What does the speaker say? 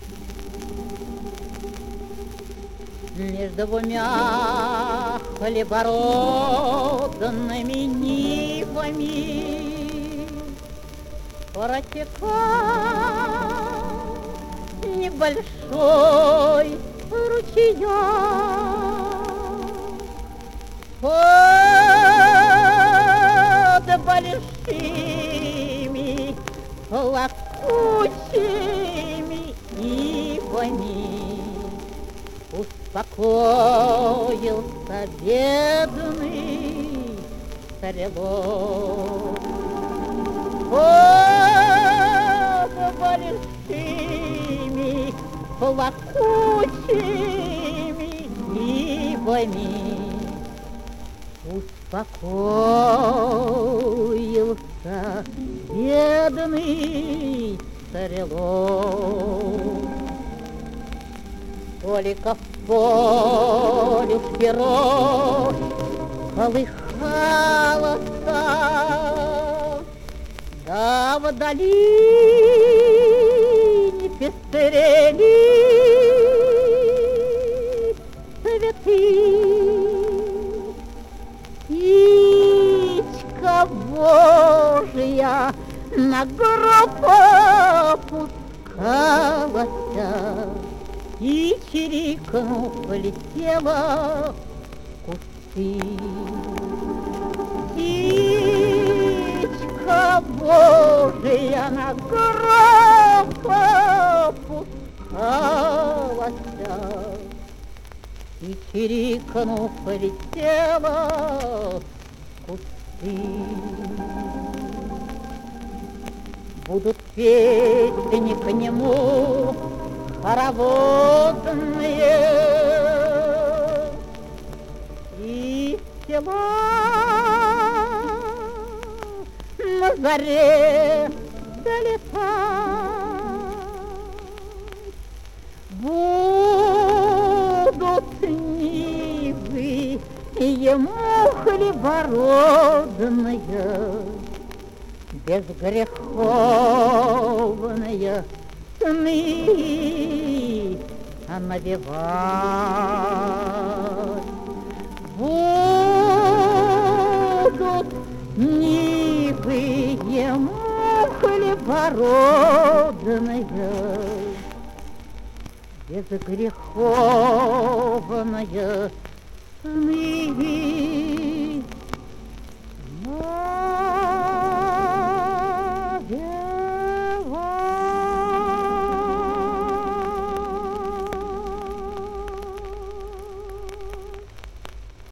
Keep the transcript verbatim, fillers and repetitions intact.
Между двумя хлебородными нивами протекал небольшой ручеек. Под большими плакучими ивами успокоился бедный стрелок. Под большими плакучими ивами успокоился бедный стрелок. Только в поле вперед колыхалась, да вдали не пестрели цветы. Птичка Божия на гроб опускалась и чирикнув полетела в кусты. Птичка Божия на гроб опускалась и чирикнув полетела в кусты. Будут песни к нему хороводные и села на заре долетать. Будут нивы ему хлебородные, безгреховные сны навевать. Будут нивы ему хлебородные, безгреховные сны